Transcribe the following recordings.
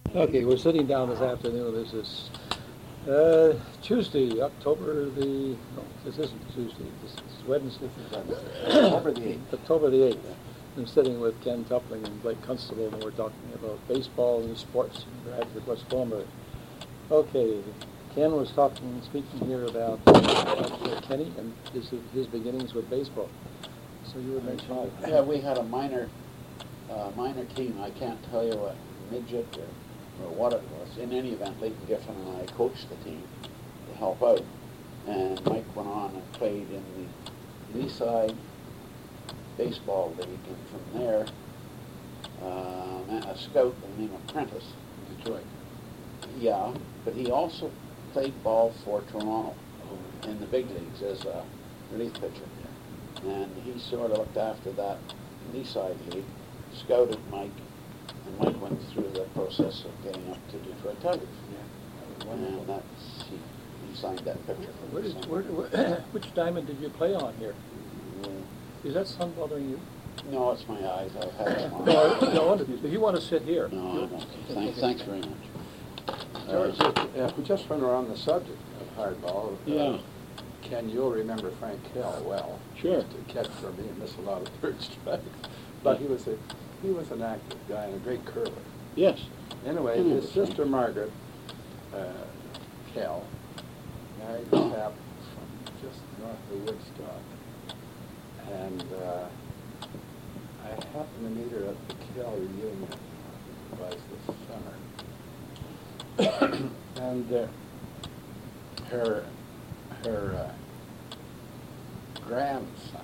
Okay, we're sitting down this afternoon. This is Tuesday, October the, no, this isn't Tuesday, this is Wednesday. October the 8th. October the 8th. I'm sitting with Ken Tupling and Blake Constable, and we're talking about baseball and sports in Bradford, West Gormley. Okay, Ken was speaking here about Kenny and his beginnings with baseball. So you were mentioning. Yeah, we had a minor team. I can't tell you what midget or what it was. In any event, Leighton Giffen and I coached the team to help out. And Mike went on and played in the Leaside Baseball League, and from there, a scout by the name of Prentice. Detroit. Yeah, but he also played ball for Toronto in the big leagues as a relief pitcher. And he sort of looked after that Leaside League, scouted Mike, and Mike went through the process of getting up to Detroit Tigers. Yeah. And that's, he signed that picture. Which diamond did you play on here? Yeah. Is that sun bothering you? No, it's my eyes. I've had them on. No, if you want to sit here. No, I'm okay. Thanks very much. George, if we just run around the subject of hardball, Ken, you'll remember Frank Hill well. Sure. To catch for me and miss a lot of third strikes. But he was an active guy and a great curler. Yes. Anyway, his sister Margaret Kell married a chap from just north of Woodstock. And I happened to meet her at the Kell reunion. It was this summer. And her grandson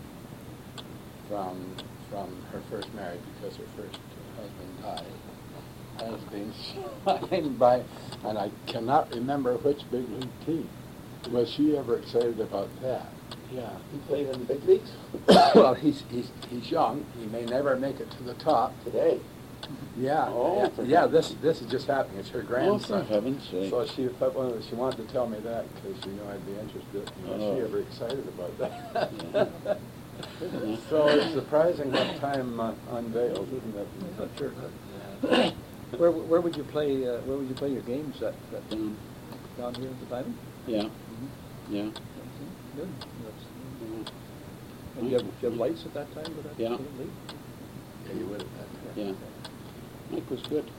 from her first marriage, because her first husband died, has been signed by, and I cannot remember which big league team. Was she ever excited about that? Yeah. He played in the big leagues? Well, he's young. He may never make it to the top. Today? Yeah. Oh, yeah. This is just happening. It's her grandson. Oh, for heaven's sake. So she wanted to tell me that because I'd be interested. Was she ever excited about that? Yeah. So it's surprising what time unveils, isn't it? Not sure. Yeah. Where would you play? Where would you play your games? Down here at the Diamond? Yeah. Mm-hmm. Yeah. Good. And you have lights at that time? Yeah. Yeah, you would at that time. Yeah. Mike was good.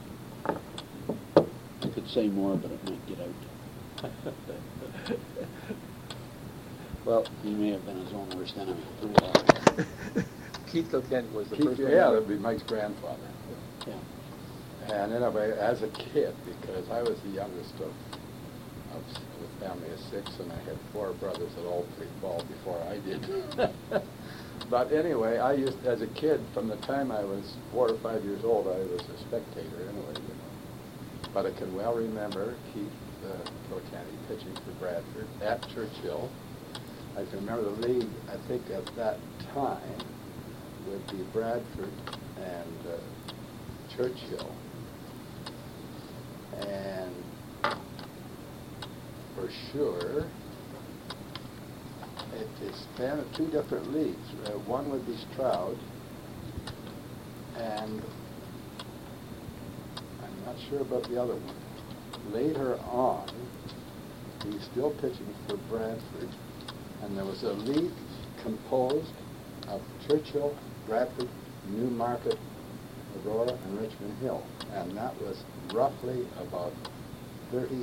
I could say more, but it might get out. Well, he may have been his own worst enemy. Keith Kilkenny was the first one. Yeah, that would be Mike's grandfather. Yeah. And anyway, as a kid, because I was the youngest of a family of 6, and I had 4 brothers that all played ball before I did. But anyway, as a kid, from the time I was 4 or 5 years old, I was a spectator anyway, But I can well remember Keith Kilkenny pitching for Bradford at Churchill. I can remember the league, I think at that time, would be Bradford and Churchill. And for sure, it is 2 different leagues. One would be Stroud, and I'm not sure about the other one. Later on, he was still pitching for Bradford, and there was a league composed of Churchill, Bradford, Newmarket, Aurora, and Richmond Hill, and that was roughly about 32,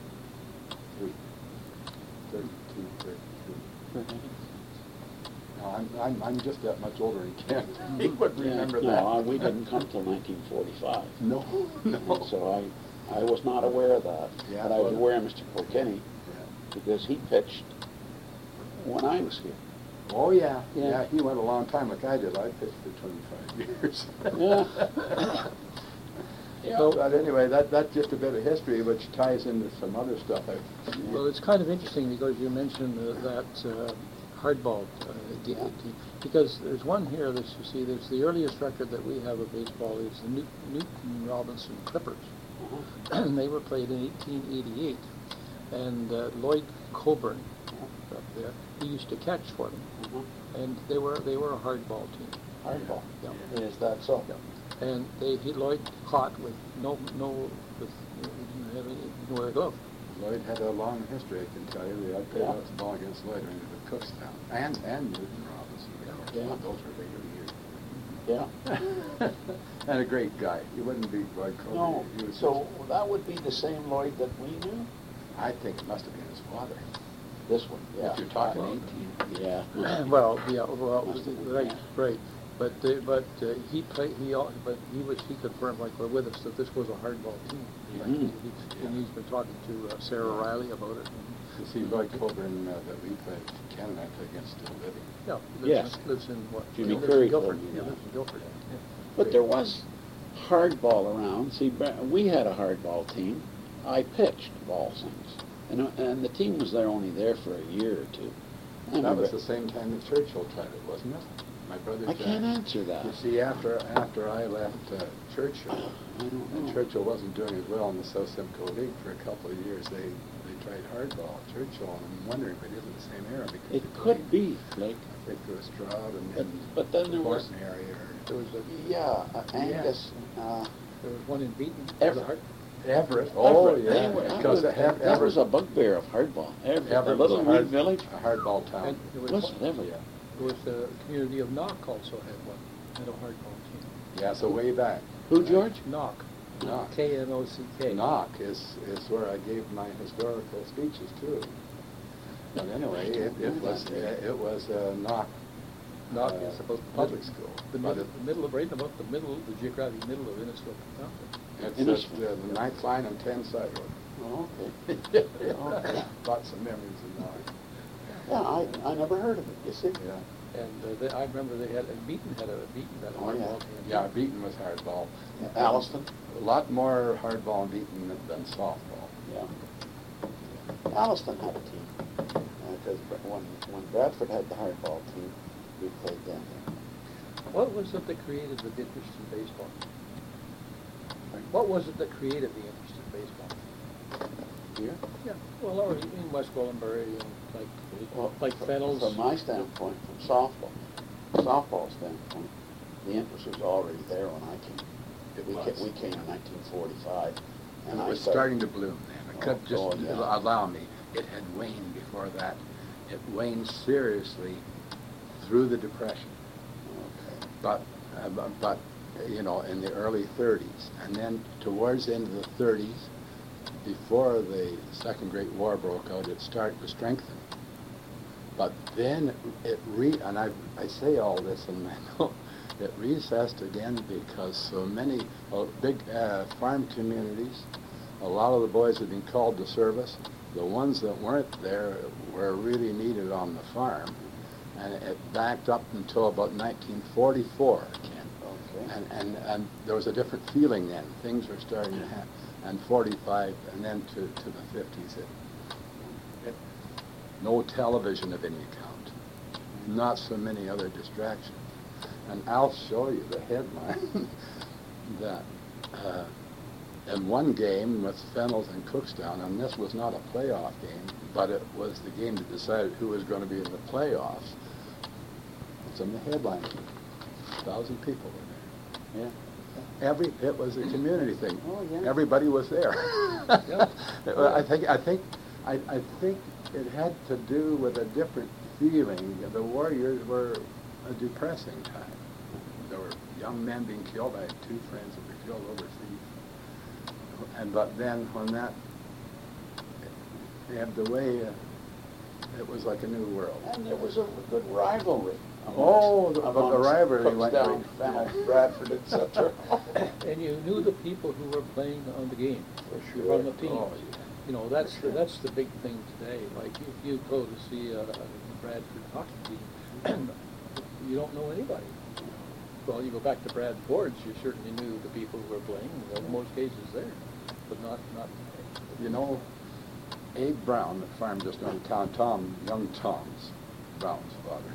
33. No, I'm just that much older than Ken. He would remember that. No, we didn't come till 1945. No. And so I was not aware of that. Yeah, but I was aware of Mr. Kilkenny because he pitched when I was here. Oh, yeah. Yeah, he went a long time like I did. I pitched for 25 years. Yeah. Yeah. So, but anyway, that's just a bit of history, which ties into some other stuff. Well, it's kind of interesting because you mentioned that hardball game, because there's one here that you see. There's the earliest record that we have of baseball is the Newton Robinson Clippers, and they were played in 1888. And Lloyd Coburn up there, he used to catch for them, and they were a hardball team. Hardball. Yeah. Is that so? Yeah. and Lloyd caught with with didn't have any, no wear glove. Lloyd had a long history, I can tell you. We had played lots of ball against Lloyd when he was at Cookstown. And Newton Robinson. Yeah. Those were later years. Yeah. And a great guy. He wouldn't be Lloyd Cody. No, He was so that would be the same Lloyd that we knew? I think it must have been his father. This one, yeah. If you're talking Well, 18. Yeah. Well, Must have been, right, yeah. right. But he played. He confirmed, like we're with us, that this was a hardball team. Like, Mhm. and he's been talking to Sarah Riley about it. You see, Lloyd Coburn that we played Canada against still living. Yeah, Yes. lives in what? Jimmy lives Curry in Guilford. told me Yeah, that. lives in Guilford. Yeah. But there was hardball around. See, we had a hardball team. I pitched ball things. And the team was only there for a year or two. I That remember- was the same time that Churchill tried it, wasn't it? My brother. I can't answer that. You see, after I left Churchill, I don't and know. Churchill wasn't doing as well in the South Simcoe League for a couple of years, they tried hardball at Churchill, and I'm wondering if it isn't the same era. Because It could be, like, Victor Stroud and but then there was, Horton area. There was Angus, there was one in Beaton. Everett. Everett. Oh, Everett, yeah. they were- Because that was a bugbear of hardball. Everett, a Everett was little a wee village. a hardball town. And there was, Was it ever? Yeah. there was the community of Knock also had one, had a hardball team. Yeah, so way back. Who, George? Knock. Knock. Knock. Knock is where I gave my historical speeches too. But anyway, it was Knock. Knock is about public school. The But middle of, right about the middle, the geographic middle of Innisfil County. It's Innisfil. at the 9th line and 10 side road. Oh, okay. Okay. Lots of memories in Knock. Yeah, I never heard of it, you see? Yeah. And I remember they had, and Beaton had a Oh, yeah. hardball team. Yeah, Beaton was hardball. Alliston? A lot more hardball in Beaton than softball. Yeah. Alliston had a team. Because when Bradford had the hardball team, we played them. What was it that created the interest in baseball? What was it that created the interest in baseball? Here? Yeah, well, or in West Gwillimbury and like Fennels. From my standpoint, from softball standpoint, the interest was already there when I came. We came in 1945. And it was starting to bloom then. It could just allow me. It had waned before that. It waned seriously through the Depression. Okay. But you know, in the early 30s, and then towards the end of the 30s, before the Second Great War broke out, it started to strengthen. But then and I say all this, and I know it recessed again because so many big farm communities, a lot of the boys had been called to service. The ones that weren't there were really needed on the farm, and it backed up until about 1944 again. Okay. And there was a different feeling then. Things were starting to happen. And 45, and then to the 50s, no television of any kind, not so many other distractions. And I'll show you the headline that in one game with Fennels and Cookstown, and this was not a playoff game, but it was the game that decided who was going to be in the playoffs. It's in the headline. 1,000 people were there. Yeah. It was a community thing. Oh, yeah. Everybody was there. Yeah. I think it had to do with a different feeling. The Warriors were a depressing time. There were young men being killed. I had two friends that were killed overseas. But then when that ebbed away, it was like a new world. And there was a good rivalry. The rivalry went down, right. Bradford, etc. And you knew the people who were playing on the game, For you sure. were on the team. Oh, yeah. You know, that's the big thing today. Like if you go to see a Bradford hockey team, you don't know anybody. Well, you go back to Brad Ford's, you certainly knew the people who were playing. In most cases there, but not. You know, Abe Brown, that farmed just around town, young Tom's, Brown's father,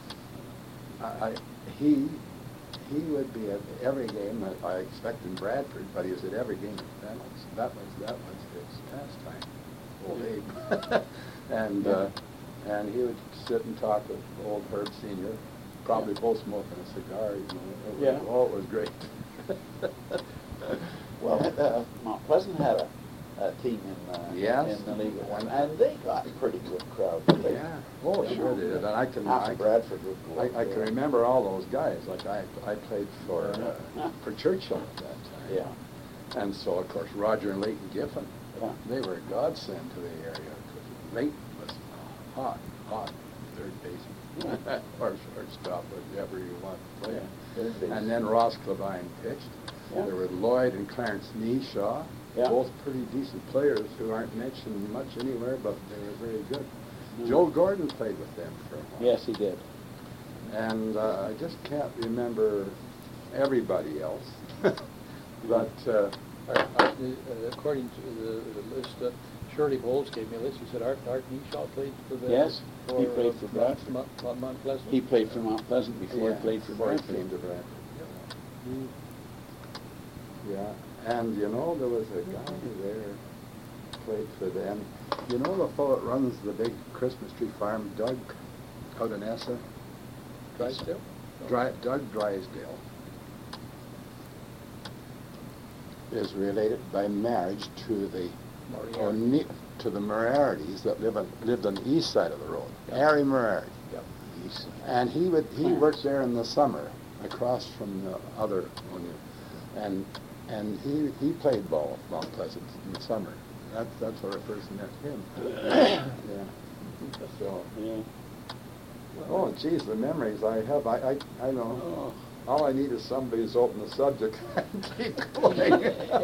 he would be at every game, I expect in Bradford, but he was at every game at Fennels. That was his pastime, old Abe. And he would sit and talk with old Herb Sr., probably both smoking a cigar, you know. It was great. Well, Mount Pleasant had a team Yes. in the league at one, and they got a pretty good crowd. But they, Yeah. Oh, sure they did. And I can. half of Bradford would go up I can there. remember all those guys. Like I played for Churchill at that time. Yeah. And so of course Roger and Leighton Giffen, Yeah. they were a godsend to the area. 'Cause Leighton was hot third baseman or shortstop, whatever you want to play. Yeah, third base. And then Ross Clavine pitched. Yeah. There were Lloyd and Clarence Neeshaw, Yeah. both pretty decent players who aren't mentioned much anywhere, but they were very good. No. Joe Gordon played with them for a while. Yes, he did. And I just can't remember everybody else. But According to the list, Shirley Bowles gave me a list. He said Art Neeshaw played for the. Yes, he played for Bradford. Mount Pleasant. He played for Mount Pleasant before he played for before he Bradford. came to Bradford. Yeah, and you know, there was a guy there played for them. You know the fellow that runs the big Christmas tree farm, Doug, out in Essa? Drysdale? Doug Drysdale is related by marriage to the Moriarties that lived on the east side of the road. Harry Moriarty. Yep. And he worked there in the summer across from the other one. And he played ball at Mount Pleasant in the summer. That's where I first met him. Yeah. So. Yeah. Oh, geez, the memories I have. I know. Oh. All I need is somebody who's open the subject and keep going.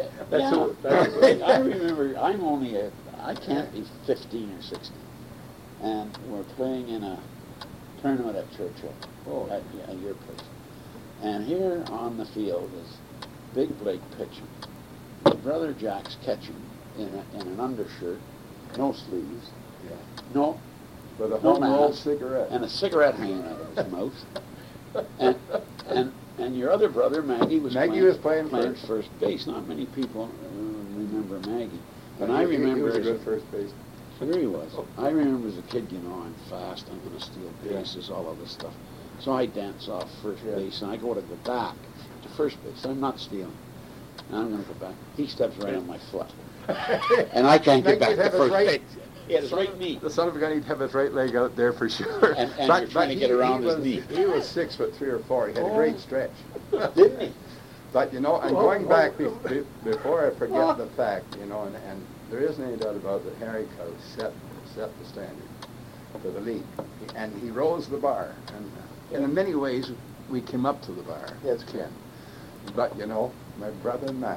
I remember, I can't be 15 or 16. And we're playing in a tournament at Churchill, at your place. And here on the field is Big Blake pitching. My brother Jack's catching in an undershirt, no sleeves, Yeah. no With a No home rolled mask. cigarette. and a cigarette hanging out of his mouth. And your other brother, Maggie, was playing first base. Not many people remember Maggie. But And I he remember was a as good first baseman. Sure he was. I remember as a kid, I'm fast, I'm going to steal Yeah. bases, all of this stuff. So I dance off first Yeah. base, and I go back to first base. I'm not stealing. And I'm going to go back. He steps right on my foot. And I can't get back to first base. He had his right knee. The son of a gun, he'd have his right leg out there for sure. And you're trying to get around his knee. He was 6'3" or 4". He had a Oh. great stretch. Didn't he? But I'm going back before I forget the fact, and there isn't any doubt about that. Harry Coe set the standard for the league, and he rose the bar. And in many ways, we came up to the bar. That's Ken. But my brother Mac,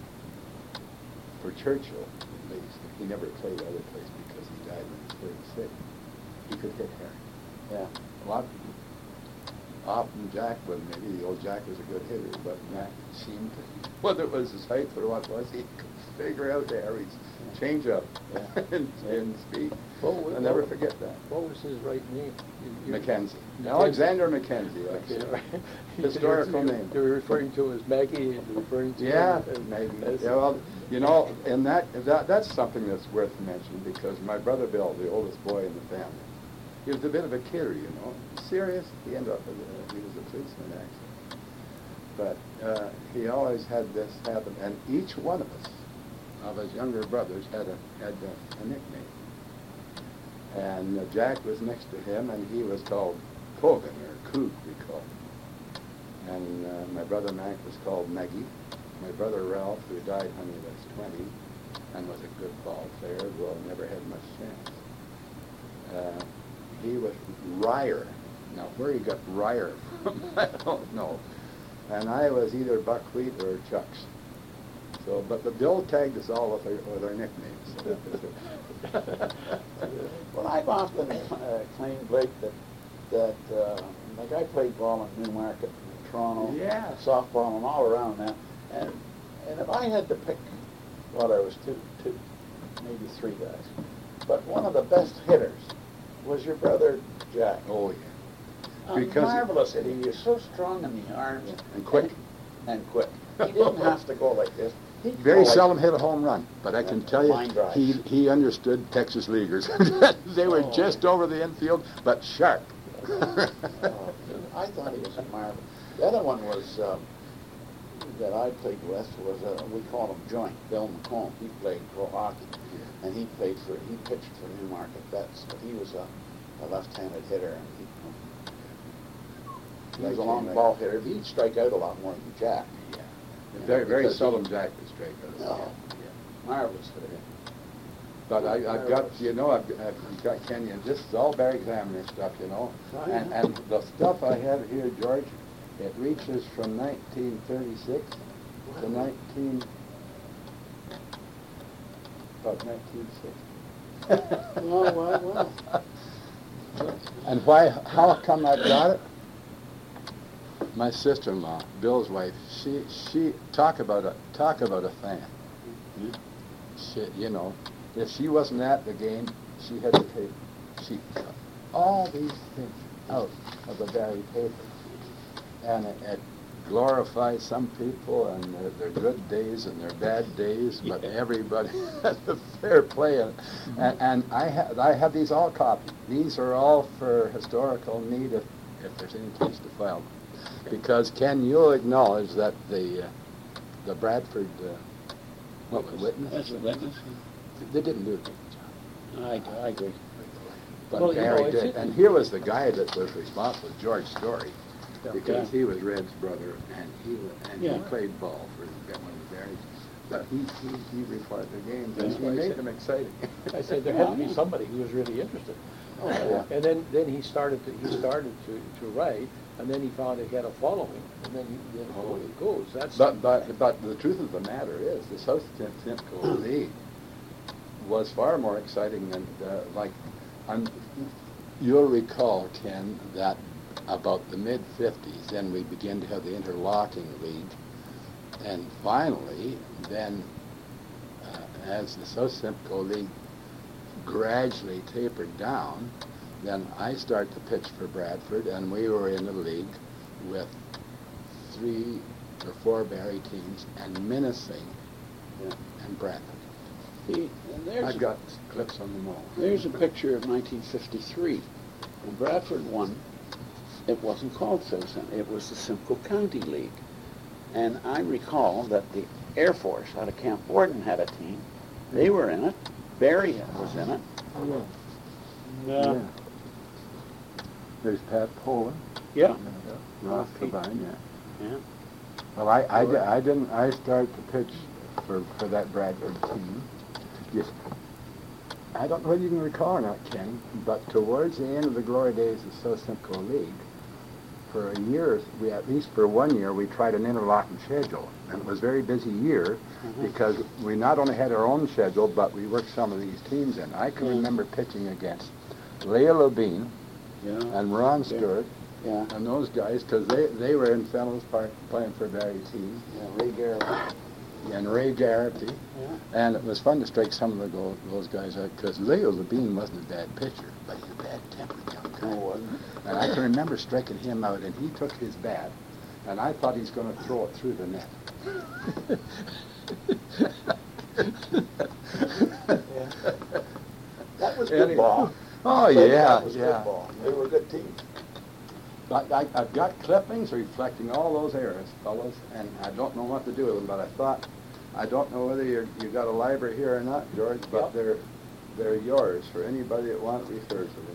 for Churchill at least, he never played other place because he died when he was 36. He could hit Harry. Yeah. A lot of people. Often Jack was, maybe the old Jack was a good hitter, but Mac seemed to, whether it was his height or what it was, he could figure out Harry's change up and speed. I'll never forget that. What was his right name? Mackenzie. Alexander Mackenzie. Historical name. You're referring to him as Maggie, and you're referring to Yeah, him as maybe. Yeah, well, and that's something that's worth mentioning because my brother Bill, the oldest boy in the family, he was a bit of a kidder, serious. He ended up he was a policeman actually. But he always had this happen, and each one of us, of his younger brothers, had a nickname. And Jack was next to him, and he was called Kogan, or Coog, we called him. And my brother Mac was called Maggie. My brother Ralph, who died when he was 20, and was a good ball player, well, never had much chance. He was Ryer. Now, where he got Ryer from, I don't know. And I was either Buckwheat or Chucks. So, but the Bill tagged us all with our nicknames. Well, I've often claimed, Blake, that like I played ball in Newmarket, and Toronto, Yeah. softball, and all around that. And if I had to pick, well, there was two, maybe three guys, but one of the best hitters was your brother Jack. Oh, yeah. A Because- marvelous hitter. He was so strong in the arms. And quick. And quick. He didn't have to go like this. He'd Very go like- seldom hit a home run, but I can tell Line you, drive. he understood Texas leaguers. They were Oh, just over the infield, but sharp. Oh, I thought he was a marvel. The other one was that I played with was we called him Joint, Bill McComb. He played pro hockey, and he pitched for Newmarket Vets, but he was a left-handed hitter, and he was a long ball hitter. He'd strike out a lot more than Jack. Yeah. You know, Very because seldom Jack would strike out. No. Marvelous hitter. But I've got, I've got Kenyon. This is all Barry Examiner stuff, and the stuff I have here, George, it reaches from 1936 to about 1960. Well. And how come I got it? My sister-in-law, Bill's wife, she talk about a fan. She, if she wasn't at the game, she had to she cut all these things out of the Barry paper. And it glorifies some people and their good days and their bad days, but everybody has a fair play. And I have these all copied. These are all for historical need if there's any place to file them. Because Ken, you'll acknowledge that the Bradford witness? That's a witness. They didn't do a good job. I agree. But Well, Barry did. And here was the guy that was responsible, George Story, because he was Red's brother, and he played ball for one of the Barrys. But he reported the games, and he made them exciting. I said there had to be somebody who was really interested. Oh, yeah. And then he started to write, and then he found he had a following, and then away it goes. But the truth of the matter is, the South Simcoe League was far more exciting than you'll recall, Ken, that about the mid-50s, then we began to have the interlocking league, and finally, then as the South Simcoe League gradually tapered down, then I started to pitch for Bradford, and we were in the league with 3 or 4 Barry teams and Minising and Bradford. See, I've got clips on them all. There's a picture of 1953. When Bradford won, it wasn't called Citizen, it was the Simcoe County League. And I recall that the Air Force out of Camp Borden had a team. They were in it. Barry was in it. Yeah. There's Pat Poland. Yeah. Ross Cavine, Yeah. Well, I didn't. I started to pitch for that Bradford team. Yes. I don't know whether you can recall or not, Ken, but towards the end of the glory days of South Simcoe League, for a year, at least for 1 year, we tried an interlocking schedule. And it was a very busy year because we not only had our own schedule, but we worked some of these teams in. I can remember pitching against Leah Levine and Ron Stewart and those guys, because they were in Fellows Park playing for Barry team. Ray Garrett. And Ray Garrity. And it was fun to strike some of those guys out, because Leo Levine wasn't a bad pitcher, but he's a bad-tempered young guy. And I can remember striking him out, and he took his bat, and I thought he was going to throw it through the net. That was good ball. Oh, yeah, That was good ball. They were good teams. I've got clippings reflecting all those eras, fellows, and I don't know what to do with them, but I don't know whether you got a library here or not, George, but they're yours for anybody that wants to refer to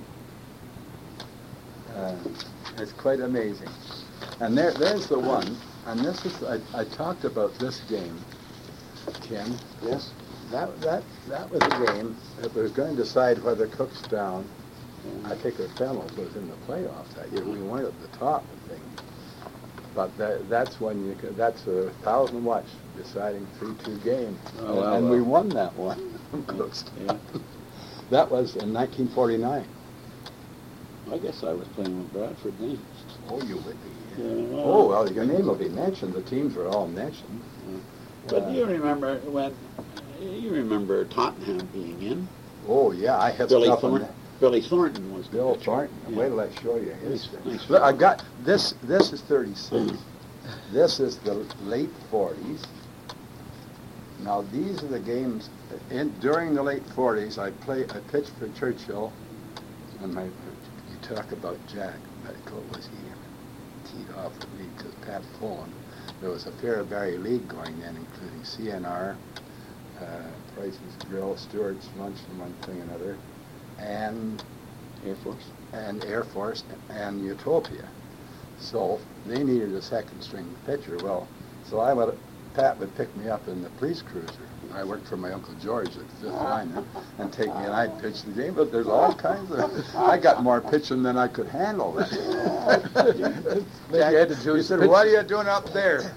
them. It's quite amazing. And there's the one, and this is, I talked about this game, Ken. Yes. That was a game that was going to decide whether Cookstown, I think the Fennels was in the playoffs that year. We weren't at the top of things. But that's when that's a 1,000 watch deciding 3-2 game. And we won that one from Cookstown. That was in 1949. I guess I was playing with Bradford then. Oh, you would be. Yeah. Oh, well, your name will be mentioned. The teams were all mentioned. But you remember Tottenham being in? Oh, yeah, I have Billy stuff on Thornton. that. Billy Thornton was Bill the Thornton. pitcher. Wait till I show you his Nice, thing. nice. Look, I got this. This is 36. This is the late 40s. Now these are the games. During the late 40s, I pitched for Churchill, and you talk about Jack Medical was he teed off with me because Pat Pullen. there was a Fairbury League going then, including CNR, Price's Grill, Stewart's Lunch, and one thing and another, and Air Force, and Utopia. So they needed a second string pitcher. Well, so Pat would pick me up in the police cruiser. I worked for my Uncle George at Fifth Liner and take me and I'd pitch the game, but there's all kinds of, I got more pitching than I could handle. Jack, he said, what are you doing up there?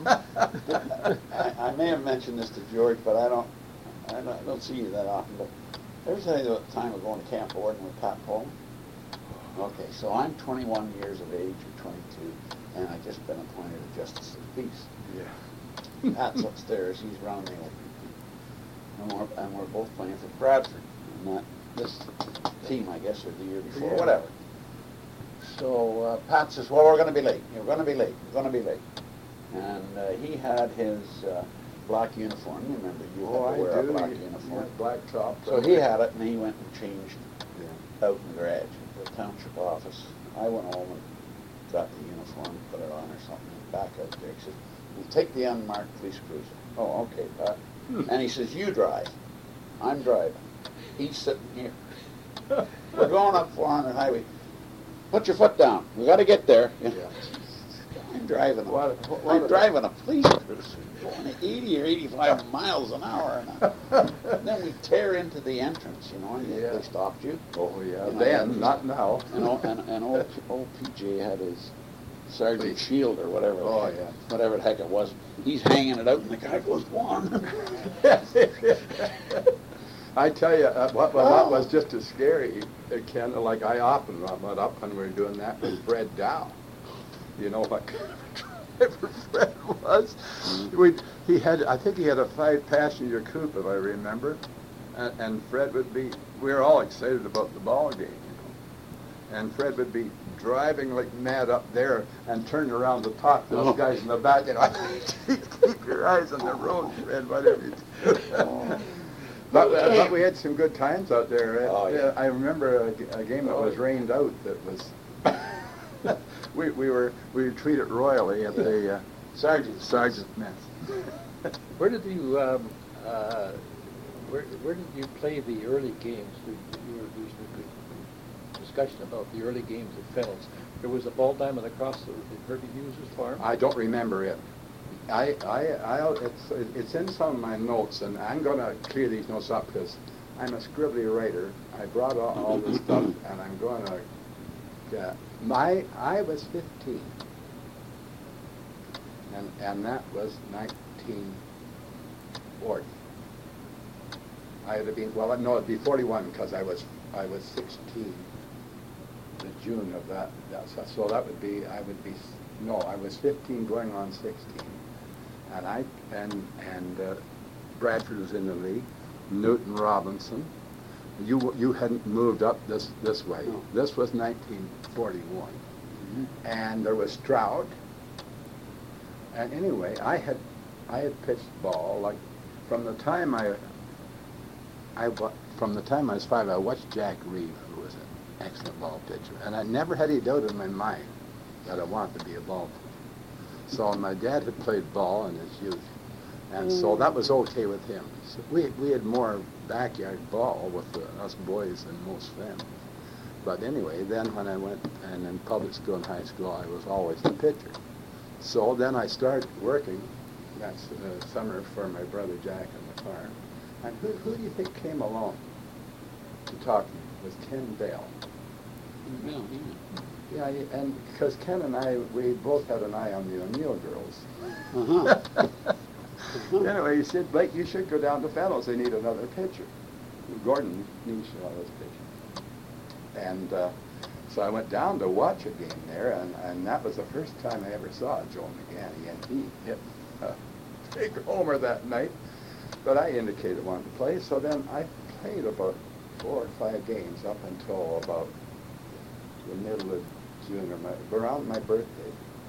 I may have mentioned this to George, but I don't see you that often. But ever tell you the time of going to Camp Orden with Pat Pullman? Okay, so I'm 21 years of age, or 22, and I've just been appointed a Justice of the Peace. Yeah. Pat's upstairs, he's round the old people. And we're both playing for Bradford. Not this team, I guess, or the year before, Yeah. whatever. So Pat says, well, we're going to be late. You're going to be late. We're going to be late. And he had his black uniform. You remember, you had to wear a black uniform. Black top. So he had it, and he went and changed out in the garage at the township office. I went home and got the uniform, put it on or something, and back out there. He said, we'll take the unmarked police cruiser. Oh, okay, Pat. And he says, you drive. I'm driving. He's sitting here. We're going up 400 highway. Put your foot down. We got to get there. Yeah. I'm driving. I'm driving a police cruiser going at 80 or 85 miles an hour. And then we tear into the entrance, you know, and they stopped you. Oh, yeah. You know, Then, not now. And old PJ had his Sergeant Shield or whatever. Oh, yeah. Whatever the heck it was. He's hanging it out, and the guy goes, one. I tell you, what was just as scary, Ken, like I often went up when we were doing that, was Fred Dow. You know what kind of driver Fred was? He had, I think he had a 5-passenger coupe, if I remember, and Fred would be, we were all excited about the ball game, you know, and Fred would be driving like mad up there and turn around to talk to those guys in the back, you know, keep your eyes on the road, Fred, whatever you do. But we had some good times out there. Oh, yeah. I remember a game that was rained out that was, we were treated royally at the Sergeant's mess. Where did you where did you play the early games? There was a discussion about the early games at Fennels. There was a ball diamond across the Herbie Hughes' farm. I don't remember it. It's in some of my notes, and I'm going to clear these notes up because I'm a scribbly writer. I brought all this stuff, and I'm going to. I was 15, and that was 1940. I would have been, well, no, it'd be 41 because I was 16. The June of that, so that would be, I was 15 going on 16. And Bradford was in the league. Newton Robinson. You hadn't moved up this way. No. This was 1941, Mm-hmm. and there was Stroud. And anyway, I had pitched ball like from the time I was 5. I watched Jack Reeve, who was an excellent ball pitcher, and I never had any doubt in my mind that I wanted to be a ball pitcher. So my dad had played ball in his youth, and so that was okay with him. So we had more backyard ball with us boys than most families. But anyway, then when I went and in public school and high school, I was always the pitcher. So then I started working that summer for my brother Jack on the farm. And who do you think came along to talk to me? It was Ken Bell. Yeah, and because Ken and I, we both had an eye on the O'Neill girls. Anyway, he said, Blake, you should go down to Fennels. They need another pitcher. Gordon Nisha was pitching. And so I went down to watch a game there, and that was the first time I ever saw Joe McGanny, and he hit a big homer that night. But I indicated I wanted to play, so then I played about 4 or 5 games up until about the middle of June, or around my birthday.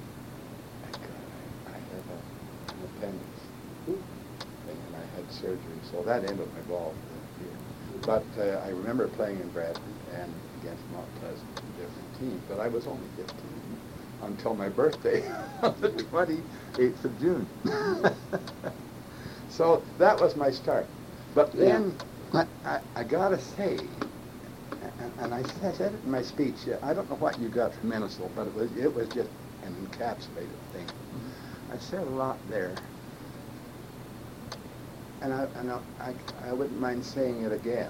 I had an appendix thing, and I had surgery, so that ended my ball for the year. But I remember playing in Bradford and against Mount Pleasant, different teams, but I was only 15. until my birthday on the 28th of June. So that was my start. But then I gotta say, and I said it in my speech, I don't know what you got from Minnesota, but it was just an encapsulated thing. I said a lot there, and I wouldn't mind saying it again.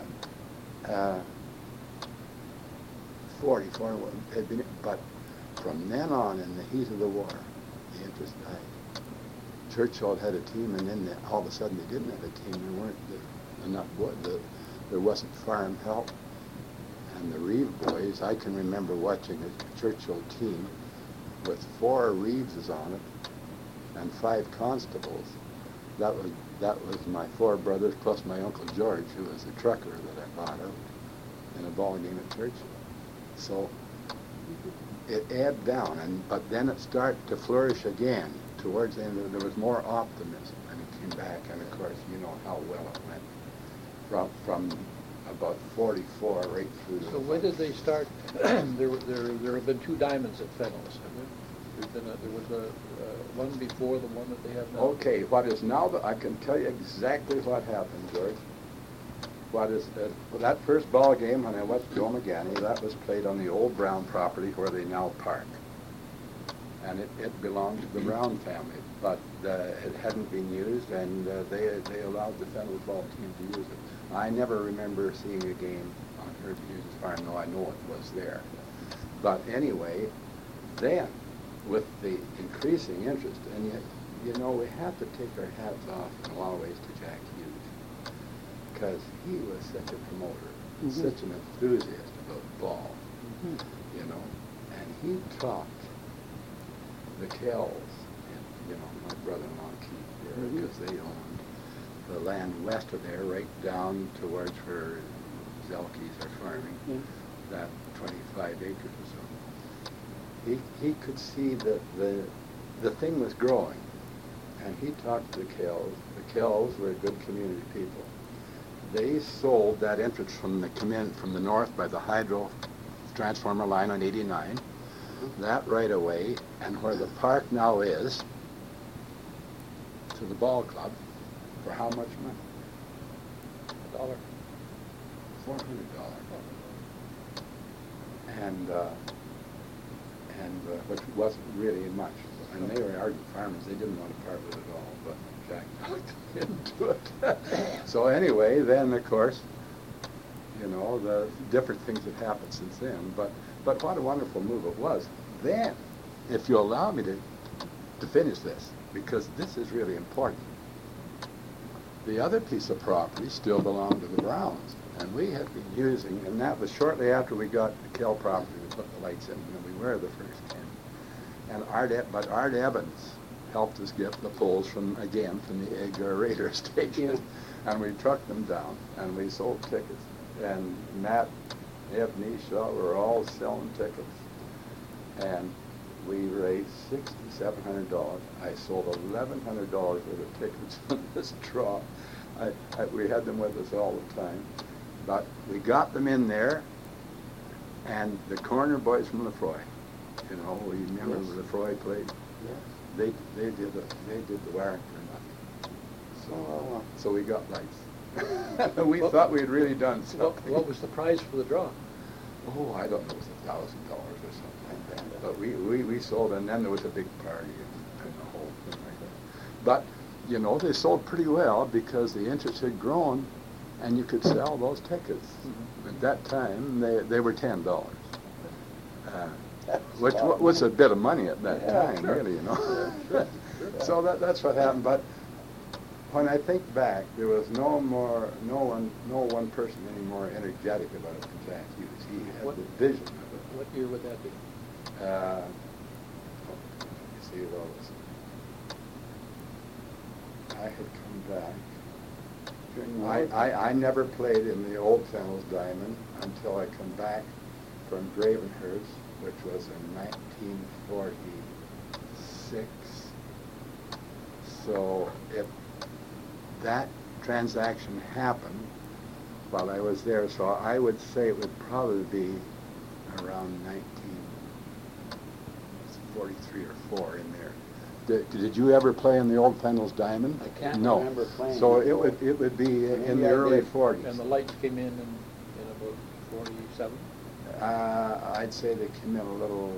44, but from then on, in the heat of the war, the interest died. Churchill had a team, and then all of a sudden they didn't have a team. There weren't enough wood. There wasn't farm help. And the Reeve boys, I can remember watching a Churchill team with 4 Reeveses on it and 5 constables. That was my 4 brothers plus my Uncle George, who was a trucker that I bought out in a ball game at Churchill. So it ebbed down, but then it started to flourish again. Towards the end, there was more optimism, and it came back. And of course, you know how well it went from about 44 right through. So when did they start? there have been 2 diamonds at Fenelus. There was one before the one that they have now. Okay, what is now? I can tell you exactly what happened, George. What is that first ball game when I went to Joe McGanny? That was played on the old Brown property where they now park, and it belonged to the Brown family, but it hadn't been used, and they allowed the Fenelus ball team to use it. I never remember seeing a game on Herb Hughes' farm, though I know it was there. But anyway, then, with the increasing interest, and yet, you know, we have to take our hats off in a lot of ways to Jack Hughes, because he was such a promoter, such an enthusiast about ball, you know, and he taught the Kells, and, you know, my brother-in-law Keith there, because they owned the land west of there, right down towards where Zelke's are farming, that 25 acres or so. He could see that the thing was growing, and he talked to the Kells. The Kells were good community people. They sold that entrance from the north by the hydro transformer line on 89, that right away, and where the park now is, to the ball club. For how much money? $1. $400. And which wasn't really much. And they were ardent farmers. They didn't want to part with it all, but Jack talked into it. So anyway, then of course, you know, the different things have happened since then. But what a wonderful move it was. Then, if you allow me to finish this, because this is really important. The other piece of property still belonged to the Browns, and we had been using, and that was shortly after we got the Kell property, we put the lights in, and we were the first 10. And Art Evans helped us get the poles from the Agar radar station, and we trucked them down, and we sold tickets. And Matt, Ebony, Shaw were all selling tickets, and we raised $6,700. I sold $1,100 worth of tickets on this draw. We had them with us all the time. But we got them in there, and the corner boys from Lefroy, you know, we remember Lefroy played. They did the wiring for nothing. So we got lights. We thought we had really done something. What was the prize for the draw? Oh, I don't know, it was $1,000 or something like that. But we sold, and then there was a big party and the whole thing like that. But, you know, they sold pretty well because the interest had grown, and you could sell those tickets. At that time, they were $10, which was a bit of money at that time, really, you know. So that's what happened. But when I think back, there was no one person any more energetic about it than Jack Hughes. He had the vision of it. What year would that be? Let me see those. I had come back. I never played in the old Fenelus Diamond until I come back from Gravenhurst, which was in 1946. So if that transaction happened while I was there, so I would say it would probably be around 1946 43 or 4 in there. Did you ever play in the old Fennels Diamond? I can't No. remember playing. So before. it would be in Maybe the I early did. 40s. And the lights came in about 47? I'd say they came in a little.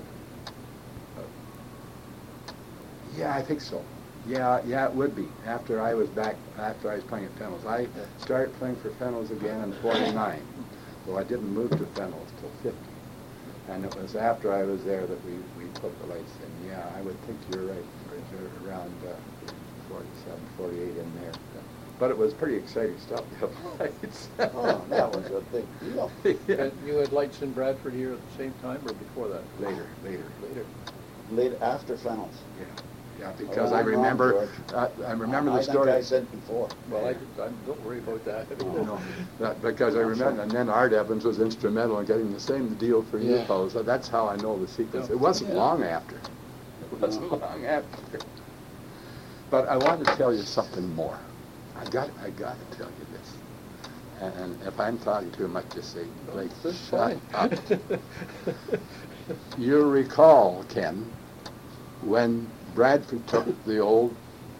Yeah, I think so. Yeah, it would be. After I was playing at Fennels. I started playing for Fennels again in 49. So I didn't move to Fennels till 50. And it was after I was there that we put the lights in. Yeah, I would think you're right. It was around 47, 48 in there. But it was pretty exciting stuff to have lights. Oh, that was a big deal. Yeah. And you had lights in Bradford here at the same time or before that? Later. Late after Fennels. Yeah, because Oh, I I'm wrong, remember, George. I remember the story. I think I said before. Well, don't worry about that. No, because I remember, and then Art Evans was instrumental in getting the same deal for you Yeah. fellows. So that's how I know the sequence. Yeah. It wasn't Yeah. long after. It wasn't long after. But I want to tell you something more. I got to tell you this. And if I'm talking too much, just say, Blake, That's shut fine. up. You recall, Ken, when Bradford took the old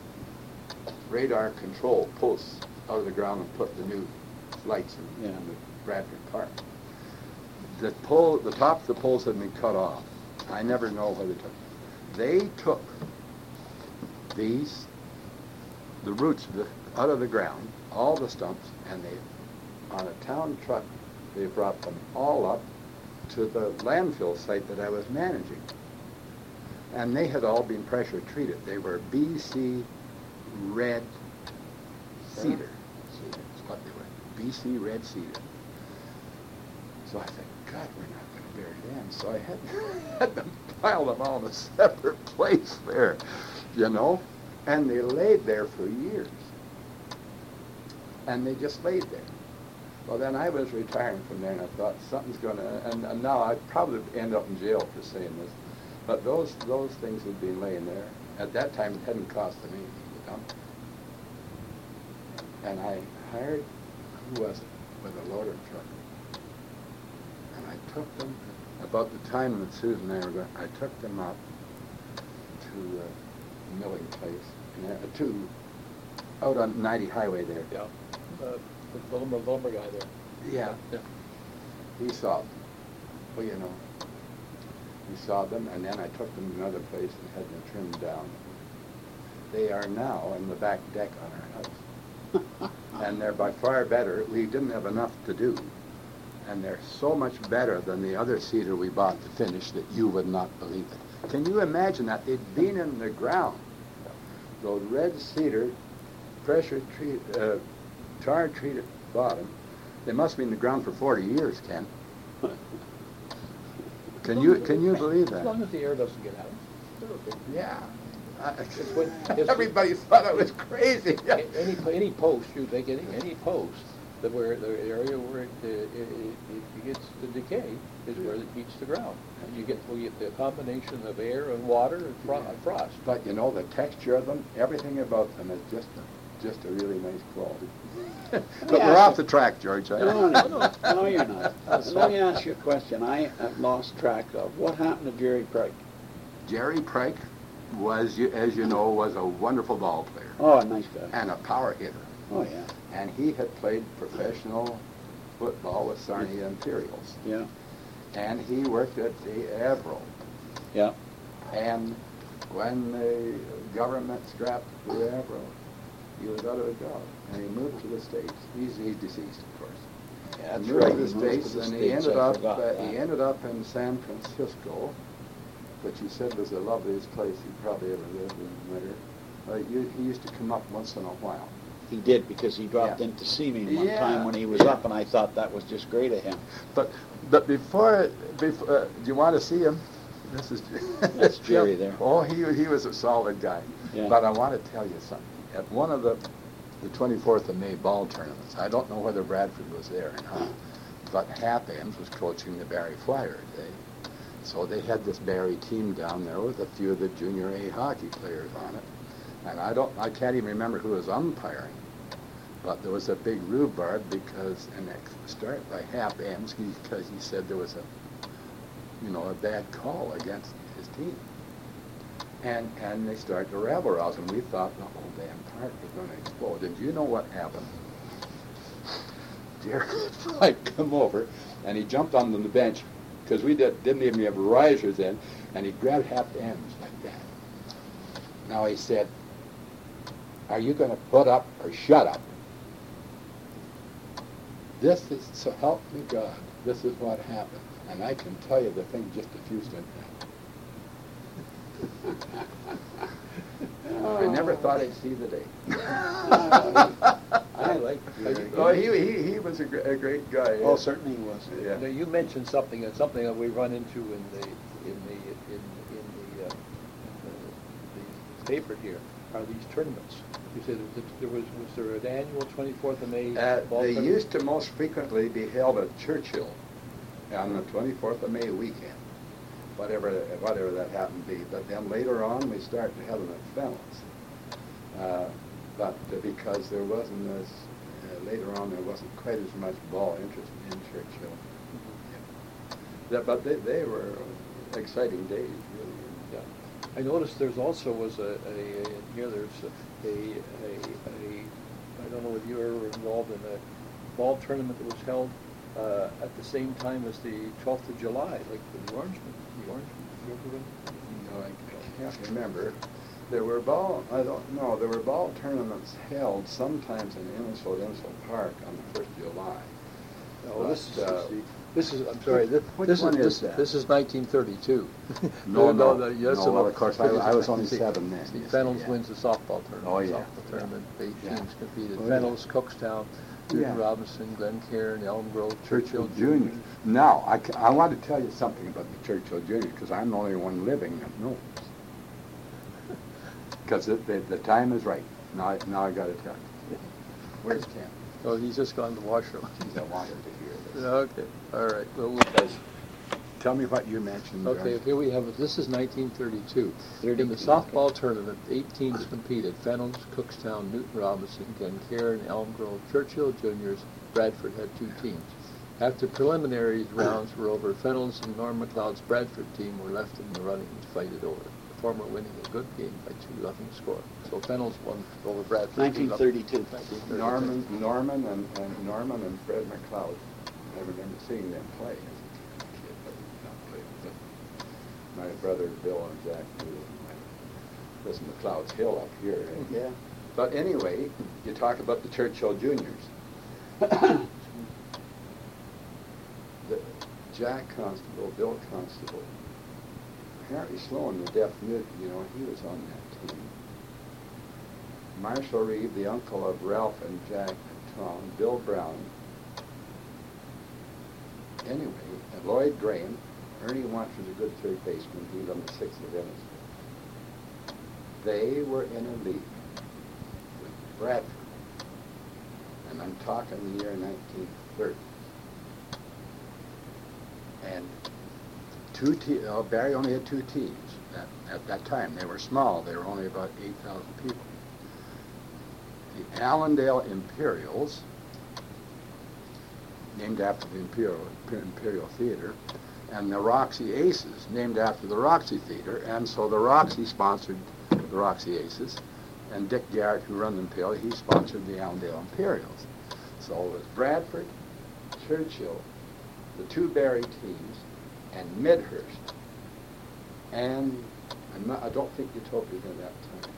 radar control posts out of the ground and put the new lights in the Bradford Park. The top of the poles had been cut off. I never know where they took the roots out of the ground, all the stumps, and on a town truck, they brought them all up to the landfill site that I was managing. And they had all been pressure treated. They were BC red cedar. That's what they were. BC red cedar. So I think, God, we're not going to bury them. So I had them pile them all in a separate place there, And they laid there for years. And they just laid there. Well, then I was retiring from there, and I thought something's going to, and now I'd probably end up in jail for saying this. But those things had been laying there. At that time, it hadn't cost them anything to dump. And I hired, who was it, with a loader truck. And I took them, about the time that Susan and I were going, I took them up to a milling place, out on 90 Highway there. Yeah. The lumber guy there. Yeah. He saw them. Well, he saw them, and then I took them to another place and had them trimmed down. They are now in the back deck on our house. And they're by far better. We didn't have enough to do. And they're so much better than the other cedar we bought to finish that you would not believe it. Can you imagine that? They'd been in the ground. Those red cedar, pressure-treated, tar-treated bottom, they must be in the ground for 40 years, Ken. Can you believe that? As long as the air doesn't get out. They're okay. Yeah. It's- Everybody thought I was crazy. Any post, you take any post, that where the area where it gets to decay is where it meets the ground. And you get the combination of air and water and frost. But the texture of them, everything about them is just a really nice quality. But we're off the track, George. No, you're not. Let me ask you a question. I have lost track of what happened to Jerry Pike. Jerry Pike was, as you know, was a wonderful ball player. Oh, a nice guy. And a power hitter. Oh, yeah. And he had played professional football with Sarnia Imperials. Yeah. And he worked at the Avro. Yeah. And when the government scrapped the Avro, he was out of a job. And he moved to the States. He's deceased, of course. Yeah, that's He moved right. to the He moved States, to the and States. he I forgot that. ended up in San Francisco, which he said was the loveliest place he probably ever lived in the winter. He used to come up once in a while. He did, because he dropped Yeah. in to see me one Yeah. time when he was Yeah. up, and I thought that was just great of him. But before do you want to see him? This is That's Jerry there. Oh, he was a solid guy. Yeah. But I want to tell you something. At one of the 24th of May ball tournaments, I don't know whether Bradford was there or not, but Hap Ames was coaching the Barrie Flyers. So they had this Barrie team down there with a few of the junior A hockey players on it. And I can't even remember who was umpiring. But there was a big rhubarb and it started by Hap Ames because he said there was a bad call against his team. And they started to rabble rouse, and we thought the whole damn park was going to explode. And do you know what happened? Jerry Fried come over, and he jumped on the bench, because we didn't even have risers in, and he grabbed half the ends like that. Now he said, "Are you going to put up or shut up?" This is, so help me God, this is what happened. And I can tell you the thing just diffused in I never thought I'd see the day. I like Jerry. Oh, he was a great guy. Oh, certainly he was. Yeah. Now, you mentioned something that we run into in the paper here are these tournaments. You said was there an annual 24th of May ball They tournament? used to most frequently be held at Churchill on the 24th of May weekend, whatever that happened to be. But then later on, we started to have them at Fennels. But because there wasn't as, later on, there wasn't quite as much ball interest in Churchill. Yeah, but they were exciting days, really. Yeah. I noticed there's also was here there's I don't know if you were involved in a ball tournament that was held at the same time as the 12th of July, like for the Orangemen. You ever been? No, I can't remember. There were ball tournaments held sometimes in Innisfil Park on the 1st of July. No, But, this is, I'm sorry, which one is that? This is 1932. No, yes, well, of course, I was only 7 then. See, you see, Fennels yeah. wins the softball tournament. Oh, yeah. Softball tournament, 8 Yeah. teams competed. Oh, yeah. Fennels, Cookstown, Newton Yeah. Robinson, Glencairn, Elm Grove, Churchill Junior. Now, I want to tell you something about the Churchill Junior because I'm the only one living that knows. Because the time is right. Now I got to tell you. Where's Ken? Oh, he's just gone to the washroom. I wanted to hear this. Okay, all right. Well, Tell me what you mentioned. okay, John. here we have, this is 1932. In the softball tournament, 8 teams competed. Fennels, Cookstown, Newton Robinson, Glencairn, Elm Grove, Churchill Juniors. Bradford had 2 teams. After preliminary rounds were over, Fennels and Norm McLeod's Bradford team were left in the running to fight it over. The former winning a good game by 2-0 score. So Fennels won over Bradford. 1932. 1932. Norman and Fred McLeod. I remember seeing them play as a kid, but not play. But my brother Bill and Jack knew. This McLeod's Hill up here. Eh? Yeah. But anyway, you talk about the Churchill Juniors. Jack Constable, Bill Constable, Harry Sloan, the deaf mute, he was on that team. Marshall Reeve, the uncle of Ralph and Jack and Tom, Bill Brown. Anyway, and Lloyd Graham, Ernie Wunsch was a good third baseman. He was on the 6th of Innisfil. They were in a league with Bradford, and I'm talking the year 1930. And Barry only had 2 teams at that time. They were small. They were only about 8,000 people. The Allendale Imperials, named after the Imperial Theater, and the Roxy Aces, named after the Roxy Theater, and so the Roxy sponsored the Roxy Aces, and Dick Garrett, who ran the Imperial, he sponsored the Allendale Imperials. So it was Bradford, Churchill, the 2 Barry teams, and Midhurst, and I don't think Utopia's in that time.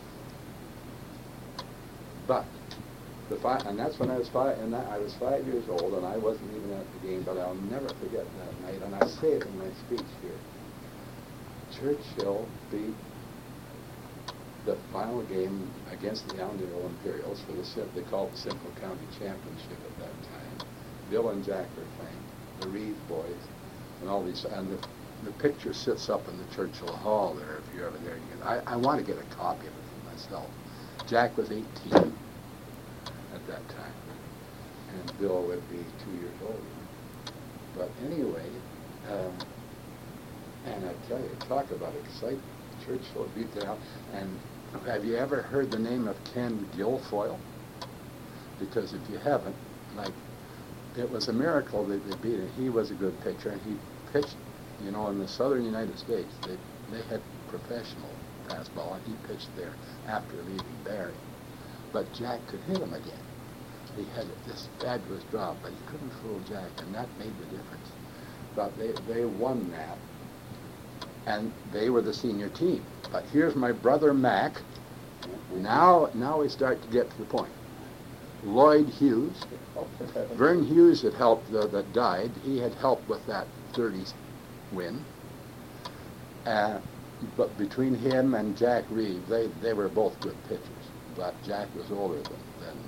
But and that's when I was 5, and I was 5 years old, and I wasn't even at the game. But I'll never forget that night, and I say it in my speech here. Churchill beat the final game against the Allendale Imperials for they called it the Simcoe County Championship at that time. Bill and Jack were playing, the Reeve boys, and all these, and the picture sits up in the Churchill Hall there, if you're ever there. I want to get a copy of it for myself. Jack was 18 at that time, and Bill would be 2 years older. But anyway, and I tell you, talk about excitement. Churchill beat the hell. And have you ever heard the name of Ken Guilfoyle? Because if you haven't, it was a miracle that they beat him. He was a good pitcher, and he pitched, in the southern United States. They had professional fastball, and he pitched there after leaving Barry. But Jack could hit him again. He had this fabulous drop, but he couldn't fool Jack, and that made the difference. But they won that, and they were the senior team. But here's my brother Mac. Now we start to get to the point. Lloyd Hughes. Vern Hughes had helped, that died. He had helped with that 30s win. But between him and Jack Reeve, they were both good pitchers. But Jack was older than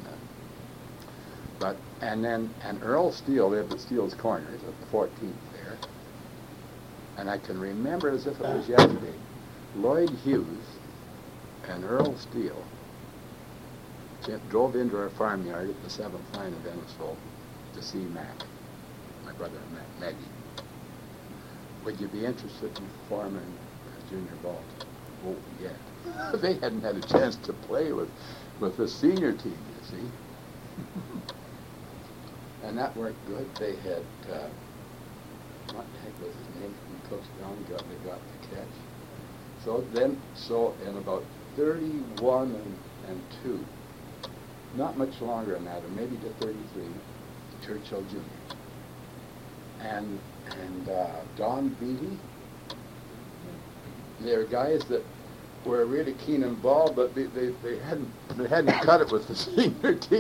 and Earl Steele lived at Steele's Corners at the 14th there. And I can remember as if it was yesterday, Lloyd Hughes and Earl Steele drove into our farmyard at the 7th line of Ennisville to see Mac, my brother Maggie. Would you be interested in forming junior ball? Oh, yeah. They hadn't had a chance to play with the senior team, you see. And that worked good. They had, what the heck was his name from Cook's Ground? They got the catch. So in about 31 and 2, not much longer than that, or maybe to 33, Churchill Jr. And Don Beatty. They're guys that were really keen on ball, but they hadn't cut it with the senior team.